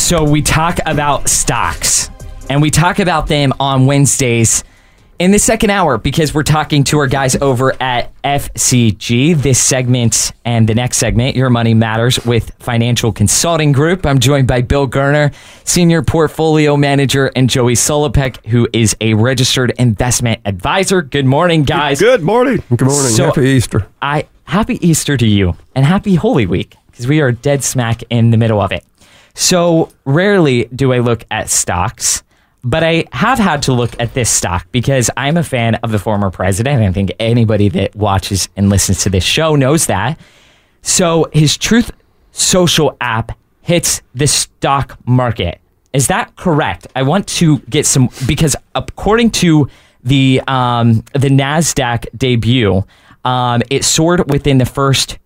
So we talk about stocks, and we talk about them on Wednesdays in the second hour because we're talking to our guys over at FCG. This segment and the next segment, Your Money Matters with Financial Consulting Group. I'm joined by Bill Gerner, Senior Portfolio Manager, and Joey Solopek, who is a registered investment advisor. Good morning, guys. Good morning. Good morning. So, Happy Easter. Happy Easter to you, and happy Holy Week, because we are dead smack in the middle of it. So rarely do I look at stocks, but I have had to look at this stock because I'm a fan of the former president. I think anybody that watches and listens to this show knows that. So his Truth Social app hits the stock market. Is that correct? I want to get some, because according to the NASDAQ debut, it soared within the first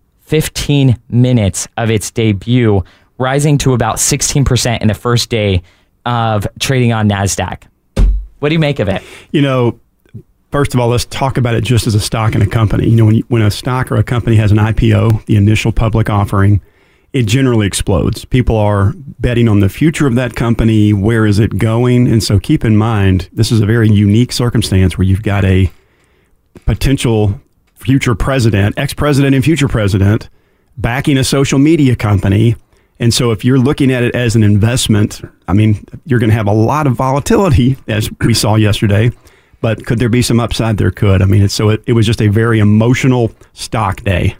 15 minutes of its debut, rising to about 16% in the first day of trading on NASDAQ. What do you make of it? You know, first of all, let's talk about it just as a stock in a company. You know, when a stock or a company has an IPO, the initial public offering, it generally explodes. People are betting on the future of that company. Where is it going? And so keep in mind, this is a very unique circumstance where you've got a potential future president, ex-president and future president, backing a social media company. And so if you're looking at it as an investment, I mean, you're going to have a lot of volatility, as we saw yesterday. But could there be some upside? There could. I mean, it was just a very emotional stock day.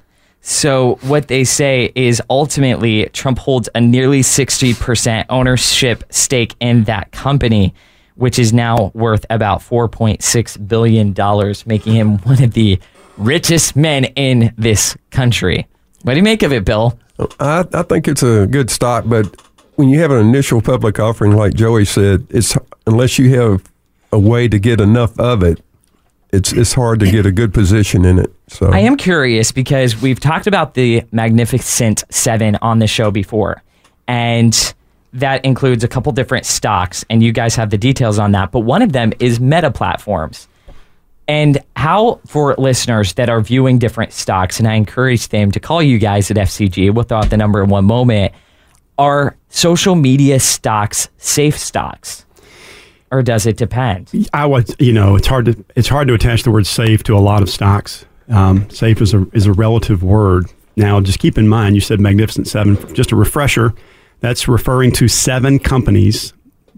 So what they say is ultimately Trump holds a nearly 60% ownership stake in that company, which is now worth about $4.6 billion, making him one of the richest men in this country. What do you make of it, Bill? I think it's a good stock, but when you have an initial public offering, like Joey said, it's unless you have a way to get enough of it, it's hard to get a good position in it. So I am curious because we've talked about the Magnificent Seven on the show before, and that includes a couple different stocks, and you guys have the details on that. But one of them is Meta Platforms. And how, for listeners that are viewing different stocks, and I encourage them to call you guys at FCG, we'll throw out the number in one moment, are social media stocks safe stocks? Or does it depend? It's hard to attach the word safe to a lot of stocks. Safe is a relative word. Now, just keep in mind, you said Magnificent Seven. Just a refresher, that's referring to 7 companies,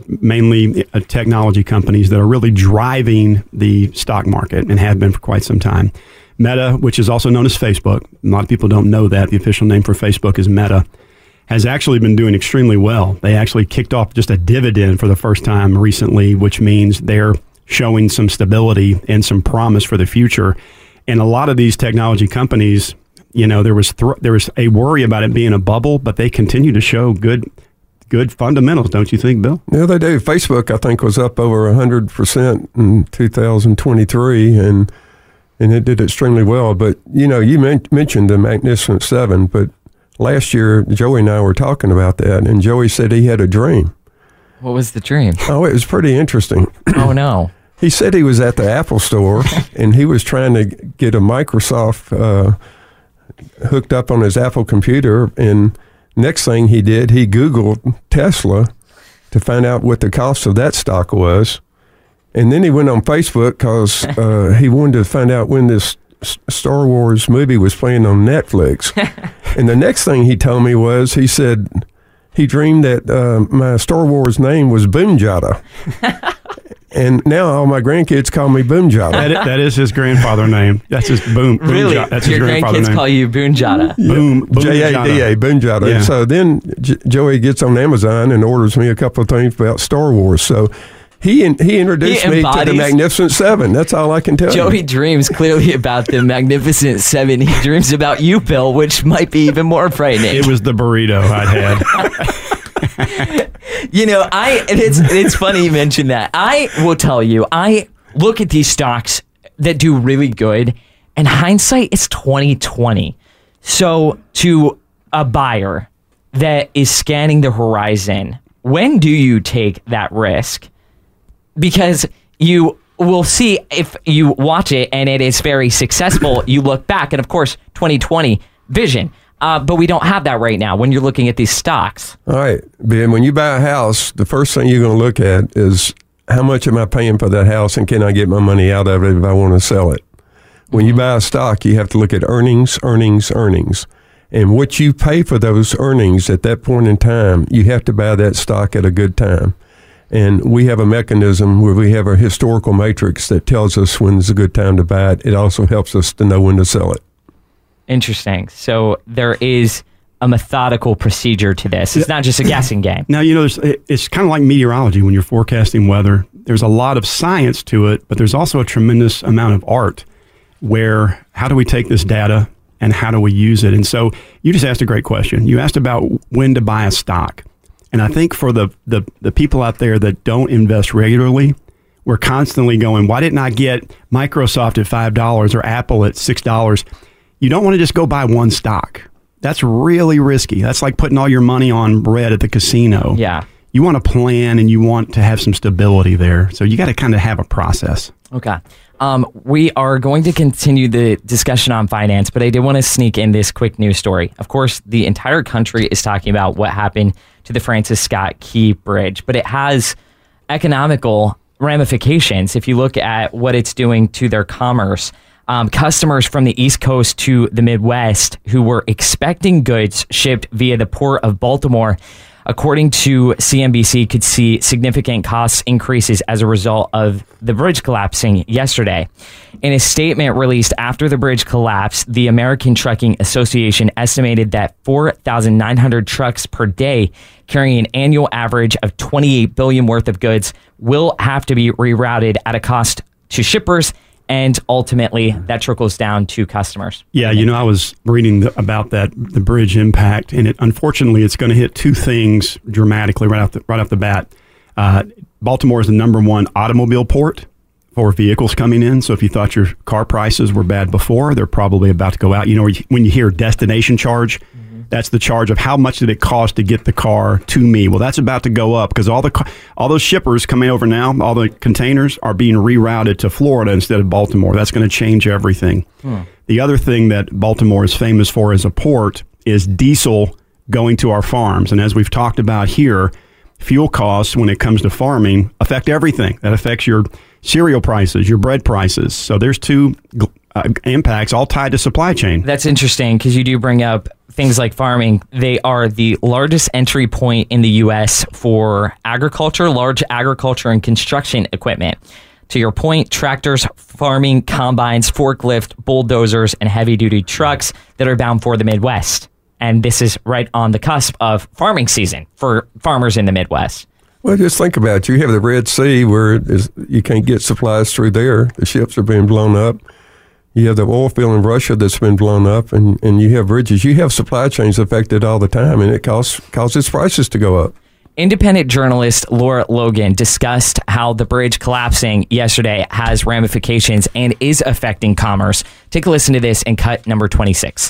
mainly technology companies, that are really driving the stock market and have been for quite some time. Meta, which is also known as Facebook, a lot of people don't know that. The official name for Facebook is Meta, has actually been doing extremely well. They actually kicked off just a dividend for the first time recently, which means they're showing some stability and some promise for the future. And a lot of these technology companies, you know, there was a worry about it being a bubble, but they continue to show good fundamentals, don't you think, Bill? Yeah, they do. Facebook, I think, was up over 100% in 2023, and it did extremely well. But, you know, you mentioned the Magnificent Seven, but last year, Joey and I were talking about that, and Joey said he had a dream. What was the dream? Oh, it was pretty interesting. Oh, no. He said he was at the Apple store, and he was trying to get a Microsoft hooked up on his Apple computer, and next thing he did, he Googled Tesla to find out what the cost of that stock was. And then he went on Facebook because he wanted to find out when this Star Wars movie was playing on Netflix. And the next thing he told me was, he said he dreamed that my Star Wars name was Boomjada. And now all my grandkids call me Boomjada. That is his grandfather name. That's his Boom. Really? That's his your grandfather grandkids name. call you Boomjada? Boom. J-A-D-A, Boomjada. Yeah. So then Joey gets on Amazon and orders me a couple of things about Star Wars. So he introduced me to the Magnificent Seven. That's all I can tell you. Joey dreams clearly about the Magnificent Seven. He dreams about you, Bill, which might be even more frightening. It was the burrito I'd had. You know, it's funny you mentioned that. I will tell you, I look at these stocks that do really good, and hindsight is 20/20. So to a buyer that is scanning the horizon, when do you take that risk? Because you will see, if you watch it and it is very successful, you look back, and of course, 2020 vision. But we don't have that right now when you're looking at these stocks. All right, Ben, when you buy a house, the first thing you're going to look at is how much am I paying for that house and can I get my money out of it if I want to sell it? When you buy a stock, you have to look at earnings. And what you pay for those earnings at that point in time, you have to buy that stock at a good time. And we have a mechanism where we have a historical matrix that tells us when it's a good time to buy it. It also helps us to know when to sell it. Interesting. So there is a methodical procedure to this. It's not just a guessing game. Now, it's kind of like meteorology when you're forecasting weather. There's a lot of science to it, but there's also a tremendous amount of art where how do we take this data and how do we use it? And so you just asked a great question. You asked about when to buy a stock. And I think for the people out there that don't invest regularly, we're constantly going, why didn't I get Microsoft at $5 or Apple at $6? You don't want to just go buy one stock. That's really risky. That's like putting all your money on red at the casino. Yeah. You want to plan and you want to have some stability there. So you got to kind of have a process. Okay. We are going to continue the discussion on finance, but I did want to sneak in this quick news story. Of course, the entire country is talking about what happened to the Francis Scott Key Bridge, but it has economical ramifications if you look at what it's doing to their commerce. Customers from the East Coast to the Midwest who were expecting goods shipped via the Port of Baltimore, according to CNBC, could see significant cost increases as a result of the bridge collapsing yesterday. In a statement released after the bridge collapsed, the American Trucking Association estimated that 4,900 trucks per day carrying an annual average of 28 billion worth of goods will have to be rerouted at a cost to shippers, and ultimately that trickles down to customers. Yeah, I was reading about the bridge impact, and unfortunately it's going to hit two things dramatically right off the bat. Baltimore is the number one automobile port for vehicles coming in. So if you thought your car prices were bad before, they're probably about to go out. When you hear destination charge, that's the charge of how much did it cost to get the car to me. Well, that's about to go up because all those shippers coming over now, all the containers are being rerouted to Florida instead of Baltimore. That's going to change everything. The other thing that Baltimore is famous for as a port is diesel going to our farms. And as we've talked about here, fuel costs when it comes to farming affect everything. That affects your cereal prices, your bread prices. So there's two impacts all tied to supply chain. That's interesting because you do bring up things like farming. They are the largest entry point in the U.S. for agriculture, large agriculture and construction equipment. To your point, tractors, farming, combines, forklift, bulldozers, and heavy-duty trucks that are bound for the Midwest. And this is right on the cusp of farming season for farmers in the Midwest. Well, just think about it. You have the Red Sea where you can't get supplies through there. The ships are being blown up. You have the oil field in Russia that's been blown up, and you have bridges. You have supply chains affected all the time, and it causes prices to go up. Independent journalist Laura Logan discussed how the bridge collapsing yesterday has ramifications and is affecting commerce. Take a listen to this in cut number 26.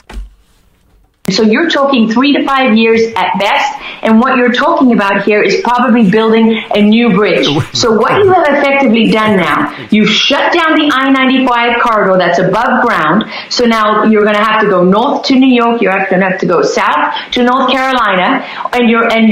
So you're talking 3 to 5 years at best, and what you're talking about here is probably building a new bridge. So what you have effectively done now, you've shut down the I-95 corridor that's above ground. So now you're going to have to go north to New York. You're going to have to go south to North Carolina, and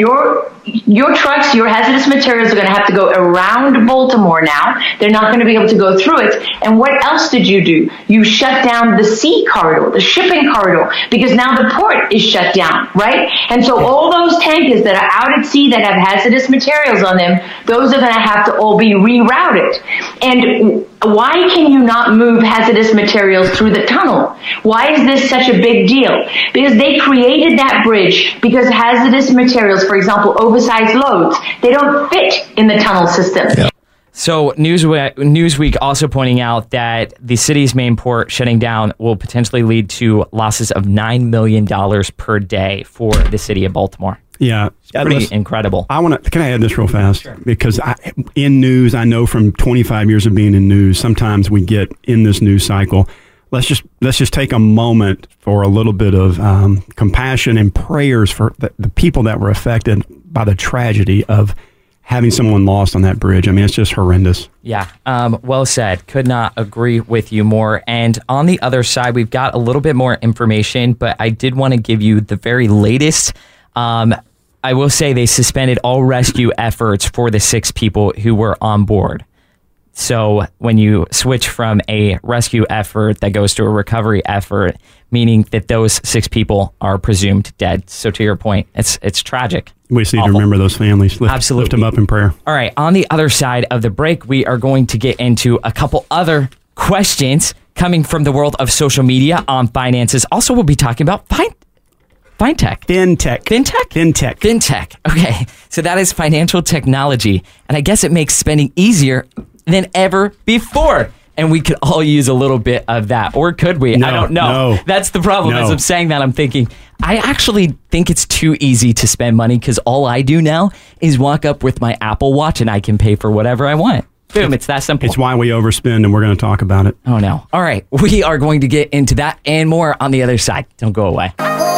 your trucks, your hazardous materials are going to have to go around Baltimore now. They're not going to be able to go through it. And what else did you do? You shut down the sea corridor, the shipping corridor, because now the port is shut down, right? And so all those tankers that are out at sea that have hazardous materials on them, those are going to have to all be rerouted. And why can you not move hazardous materials through the tunnel? Why is this such a big deal? Because they created that bridge because hazardous materials, for example, oversized loads, they don't fit in the tunnel system. Yeah. So Newsweek also pointing out that the city's main port shutting down will potentially lead to losses of $9 million per day for the city of Baltimore. Yeah. It's pretty incredible. Can I add this real fast? Sure. Because in news, I know from 25 years of being in news, sometimes we get in this news cycle. Let's just take a moment for a little bit of compassion and prayers for the people that were affected by the tragedy of having someone lost on that bridge. I mean, it's just horrendous. Yeah, well said. Could not agree with you more. And on the other side, we've got a little bit more information, but I did want to give you the very latest. I will say they suspended all rescue efforts for the 6 people who were on board. So when you switch from a rescue effort that goes to a recovery effort, meaning that those 6 people are presumed dead. So to your point, it's tragic. We just need to remember those families. Absolutely. Lift them up in prayer. All right. On the other side of the break, we are going to get into a couple other questions coming from the world of social media on finances. Also, we'll be talking about fintech. Fintech. Okay. So that is financial technology. And I guess it makes spending easier than ever before. And we could all use a little bit of that. Or could we? No, I don't know. no. That's the problem. No. As I'm saying that, I'm thinking, I actually think it's too easy to spend money because all I do now is walk up with my Apple Watch and I can pay for whatever I want. Boom. It's that simple. It's why we overspend, and we're going to talk about it. Oh, no. All right. We are going to get into that and more on the other side. Don't go away.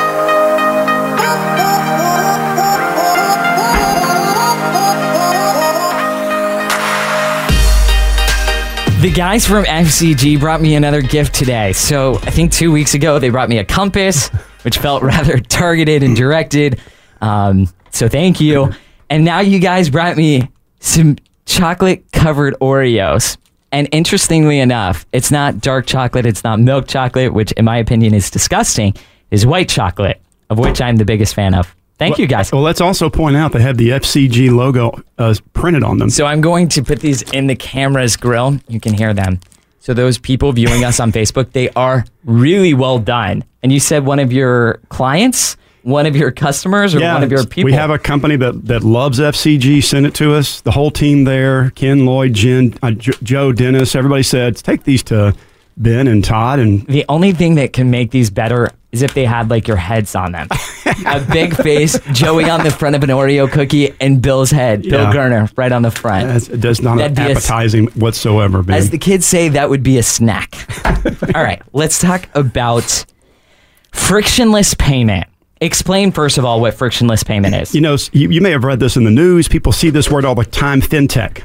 The guys from FCG brought me another gift today. So I think 2 weeks ago, they brought me a compass, which felt rather targeted and directed. So thank you. And now you guys brought me some chocolate-covered Oreos. And interestingly enough, it's not dark chocolate, it's not milk chocolate, which in my opinion is disgusting. It's white chocolate, of which I'm the biggest fan of. Thank you, guys. Well, let's also point out they have the FCG logo printed on them. So I'm going to put these in the camera's grill. You can hear them. So those people viewing us on Facebook, they are really well done. And you said one of your clients, one of your customers, or one of your people? We have a company that loves FCG, sent it to us. The whole team there, Ken, Lloyd, Jen, Joe, Dennis, everybody said, take these to Ben and Todd. And the only thing that can make these better is if they had like your heads on them. A big face, Joey on the front of an Oreo cookie, and Bill's head, Bill Gerner, right on the front. That's not appetizing whatsoever, Ben. As the kids say, that would be a snack. All right, let's talk about frictionless payment. Explain, first of all, what frictionless payment is. You know, you may have read this in the news. People see this word all the time, fintech,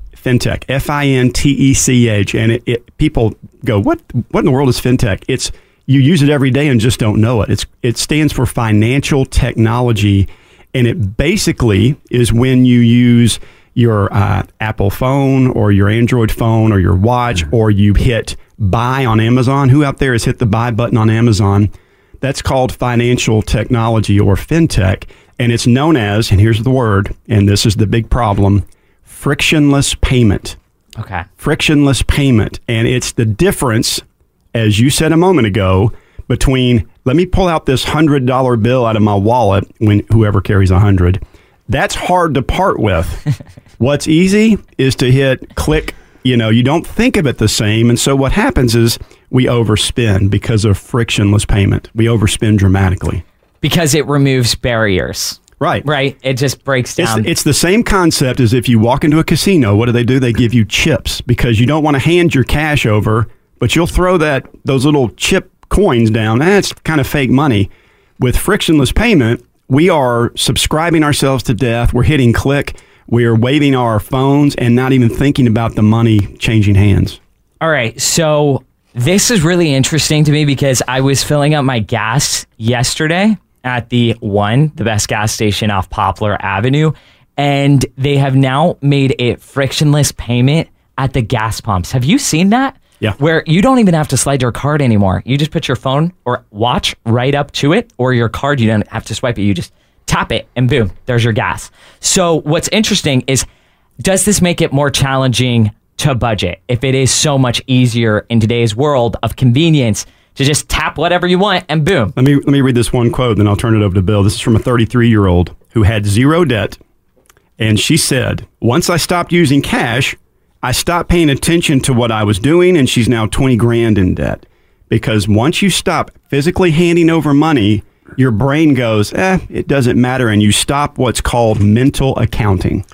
Fintech, and people go, what in the world is fintech? You use it every day and just don't know it. It stands for financial technology, and it basically is when you use your Apple phone or your Android phone or your watch, or you hit buy on Amazon. Who out there has hit the buy button on Amazon? That's called financial technology or fintech, and it's known as, and here's the word, and this is the big problem, frictionless payment. Okay. Frictionless payment, and it's the difference, as you said a moment ago, between, let me pull out this $100 bill out of my wallet, when whoever carries 100, that's hard to part with. What's easy is to hit click. You don't think of it the same. And so what happens is we overspend because of frictionless payment. We overspend dramatically. Because it removes barriers. Right. Right. It just breaks down. It's the same concept as if you walk into a casino. What do? They give you chips because you don't want to hand your cash over, but you'll throw those little chip coins down. That's kind of fake money. With frictionless payment, we are subscribing ourselves to death. We're hitting click. We're waving our phones and not even thinking about the money changing hands. All right. So this is really interesting to me because I was filling up my gas yesterday at the best gas station off Poplar Avenue. And they have now made a frictionless payment at the gas pumps. Have you seen that? Yeah. Where you don't even have to slide your card anymore. You just put your phone or watch right up to it, or your card, you don't have to swipe it. You just tap it and boom, there's your gas. So what's interesting is, does this make it more challenging to budget if it is so much easier in today's world of convenience to just tap whatever you want and boom? Let me read this one quote, then I'll turn it over to Bill. This is from a 33-year-old who had zero debt. And she said, once I stopped using cash, I stopped paying attention to what I was doing, and she's now 20 grand in debt. Because once you stop physically handing over money, your brain goes, it doesn't matter, and you stop what's called mental accounting.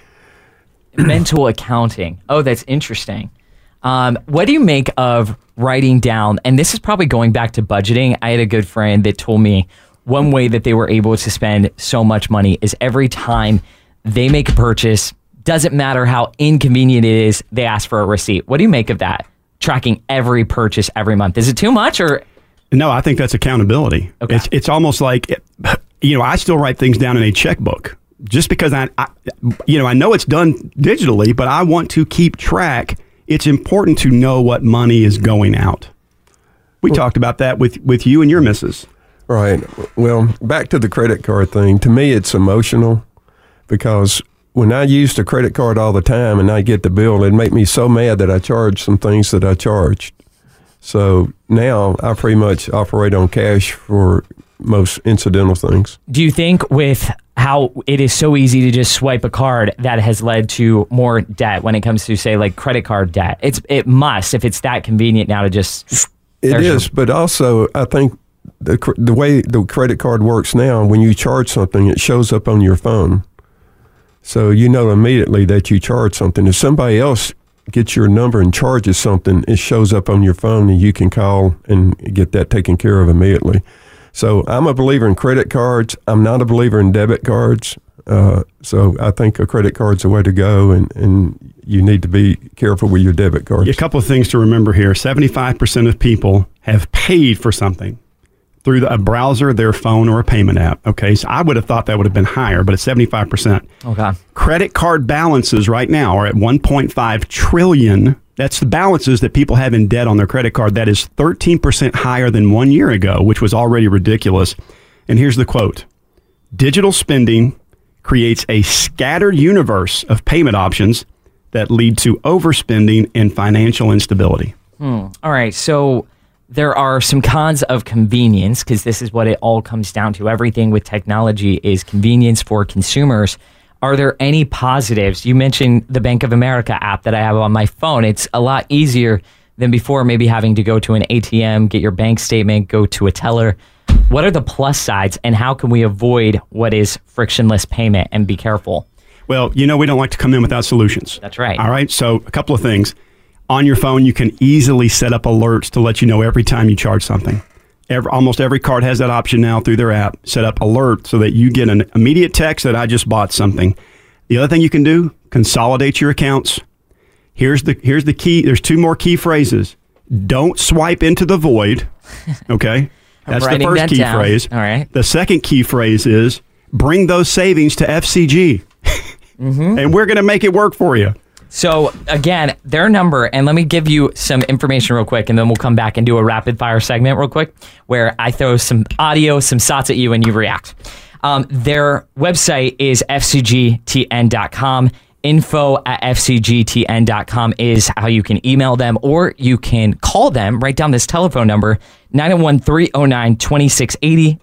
Mental accounting. Oh, that's interesting. What do you make of writing down, and this is probably going back to budgeting. I had a good friend that told me one way that they were able to spend so much money is every time they make a purchase, doesn't matter how inconvenient it is, they ask for a receipt. What do you make of that? Tracking every purchase every month. Is it too much or? No, I think that's accountability. Okay. It's almost like, I still write things down in a checkbook just because I know it's done digitally, but I want to keep track. It's important to know what money is going out. We talked about that with you and your missus. Right. Well, back to the credit card thing. To me, it's emotional because when I used a credit card all the time and I get the bill, it'd make me so mad that I charged some things that I charged. So now I pretty much operate on cash for most incidental things. Do you think with how it is so easy to just swipe a card that has led to more debt when it comes to, say, like credit card debt? It must, if it's that convenient now to just... It is, but also I think the way the credit card works now, when you charge something, it shows up on your phone. So you know immediately that you charge something. If somebody else gets your number and charges something, it shows up on your phone and you can call and get that taken care of immediately. So I'm a believer in credit cards. I'm not a believer in debit cards. So I think a credit card's the way to go, and you need to be careful with your debit cards. A couple of things to remember here. 75% of people have paid for something through a browser, their phone, or a payment app. Okay, so I would have thought that would have been higher, but it's 75%. Okay. Credit card balances right now are at $1.5 trillion. That's the balances that people have in debt on their credit card. That is 13% higher than 1 year ago, which was already ridiculous. And here's the quote. Digital spending creates a scattered universe of payment options that lead to overspending and financial instability. All right, so there are some cons of convenience, because this is what it all comes down to. Everything with technology is convenience for consumers. Are there any positives? You mentioned the Bank of America app that I have on my phone. It's a lot easier than before, maybe having to go to an ATM, get your bank statement, go to a teller. What are the plus sides, and how can we avoid what is frictionless payment and be careful? Well, we don't like to come in without solutions. That's right. All right, so a couple of things. On your phone, you can easily set up alerts to let you know every time you charge something. Almost every card has that option now through their app. Set up alert so that you get an immediate text that I just bought something. The other thing you can do, consolidate your accounts. Here's the key. There's two more key phrases. Don't swipe into the void. Okay? That's the first key phrase. All right. The second key phrase is bring those savings to FCG. And we're going to make it work for you. So, again, their number, and let me give you some information real quick, and then we'll come back and do a rapid-fire segment real quick, where I throw some audio, some thoughts at you, and you react. Their website is fcgtn.com. info@fcgtn.com is how you can email them, or you can call them. Write down this telephone number, 901-309-2680,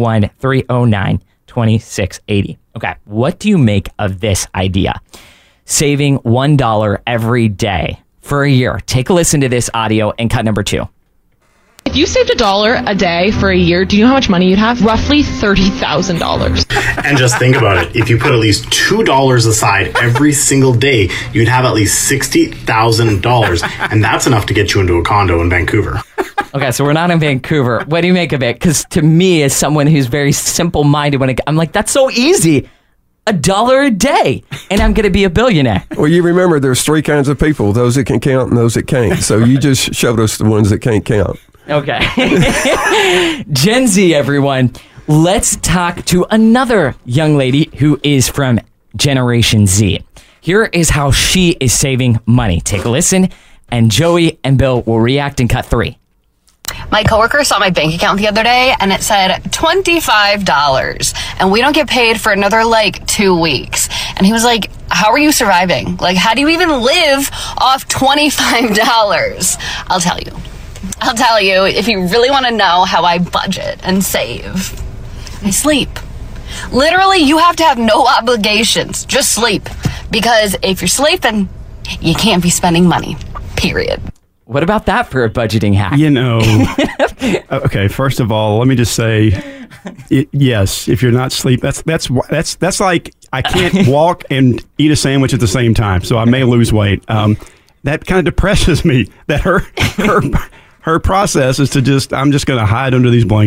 901-309-2680. Okay, what do you make of this idea? Saving $1 every day for a year. Take a listen to this audio and cut number 2. If you saved $1 a day for a year, do you know how much money you'd have? Roughly $30,000. And just think about it. If you put at least $2 aside every single day, you'd have at least $60,000. And that's enough to get you into a condo in Vancouver. Okay, so we're not in Vancouver. What do you make of it? Because to me, as someone who's very simple-minded, I'm like, that's so easy. $1 a day, and I'm going to be a billionaire. Well, you remember there's 3 kinds of people, those that can count and those that can't. So you just showed us the ones that can't count. Okay. Gen Z, everyone. Let's talk to another young lady who is from Generation Z. Here is how she is saving money. Take a listen, and Joey and Bill will react in cut 3. My coworker saw my bank account the other day and it said $25, and we don't get paid for another 2 weeks. And he was like, how are you surviving? How do you even live off $25? I'll tell you if you really want to know how I budget and save. I sleep. Literally, you have to have no obligations. Just sleep. Because if you're sleeping, you can't be spending money. Period. What about that for a budgeting hack? Okay, first of all, let me just say, yes, if you're not asleep, that's like I can't walk and eat a sandwich at the same time, so I may lose weight. That kind of depresses me that her process is I'm just going to hide under these blankets.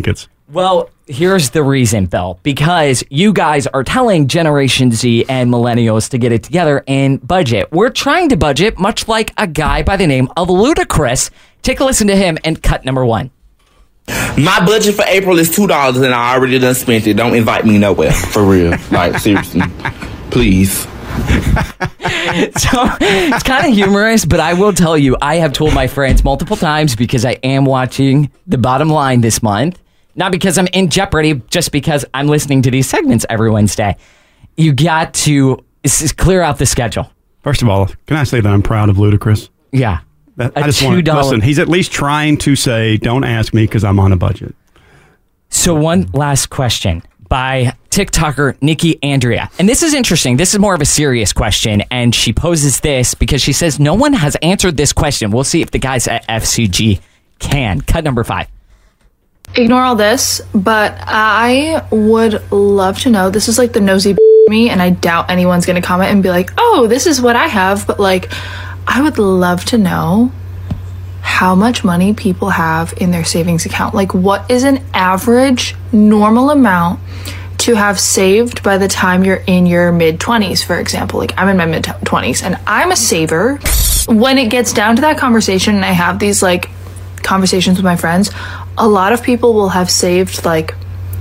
Well, here's the reason, Phil. Because you guys are telling Generation Z and millennials to get it together and budget. We're trying to budget, much like a guy by the name of Ludacris. Take a listen to him and cut number 1. My budget for April is $2 and I already done spent it. Don't invite me nowhere. For real. Like, seriously. Please. So it's kind of humorous, but I will tell you, I have told my friends multiple times because I am watching The Bottom Line this month. Not because I'm in jeopardy, just because I'm listening to these segments every Wednesday. You got to clear out the schedule. First of all, can I say that I'm proud of Ludacris? Yeah. I just want to listen. He's at least trying to say, don't ask me because I'm on a budget. So one last question by TikToker Nikki Andrea. And this is interesting. This is more of a serious question. And she poses this because she says, no one has answered this question. We'll see if the guys at FCG can. Cut number 5. Ignore all this, but I would love to know. This is like the nosy me, and I doubt anyone's going to comment and be like, oh, this is what I have. But like, I would love to know how much money people have in their savings account. Like, what is an average normal amount to have saved by the time you're in your mid-20s, for example? Like, I'm in my mid-20s and I'm a saver. When it gets down to that conversation and I have these like conversations with my friends, a lot of people will have saved like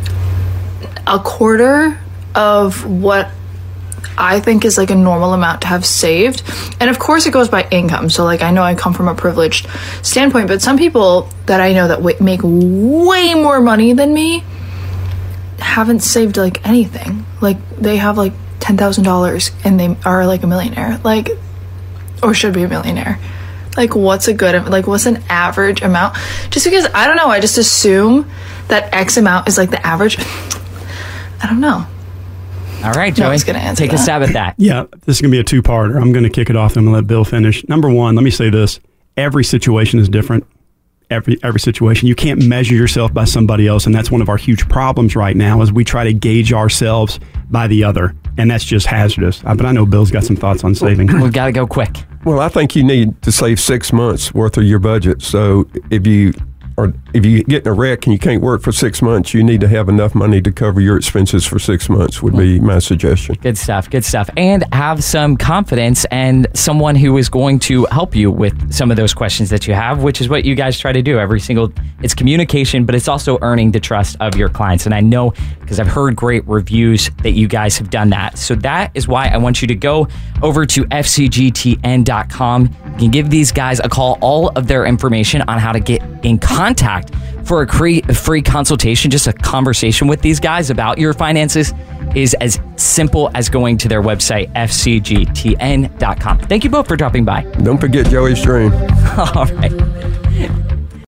a quarter of what I think is like a normal amount to have saved. And of course it goes by income. So like, I know I come from a privileged standpoint, but some people that I know that make way more money than me haven't saved like anything. Like, they have like $10,000 and they are like a millionaire, like, or should be a millionaire. Like, what's an average amount? Just because, I don't know, I just assume that X amount is like the average. I don't know. All right, Joey, take a stab at that. Yeah, this is going to be a two-parter. I'm going to kick it off and I'm going to let Bill finish. Number one, let me say this. Every situation is different. Every situation. You can't measure yourself by somebody else, and that's one of our huge problems right now is we try to gauge ourselves by the other, and that's just hazardous. But I know Bill's got some thoughts on saving. We've got to go quick. Well, I think you need to save 6 months worth of your budget. So if you get in a wreck and you can't work for 6 months, you need to have enough money to cover your expenses for 6 months would be my suggestion. Good stuff. And have some confidence and someone who is going to help you with some of those questions that you have, which is what you guys try to do it's communication, but it's also earning the trust of your clients. And I know because I've heard great reviews that you guys have done that. So that is why I want you to go over to fcgtn.com. You can give these guys a call, all of their information on how to get in contact for a free consultation. Just a conversation with these guys about your finances is as simple as going to their website, fcgtn.com. Thank you both for dropping by. Don't forget Joey's dream. All right.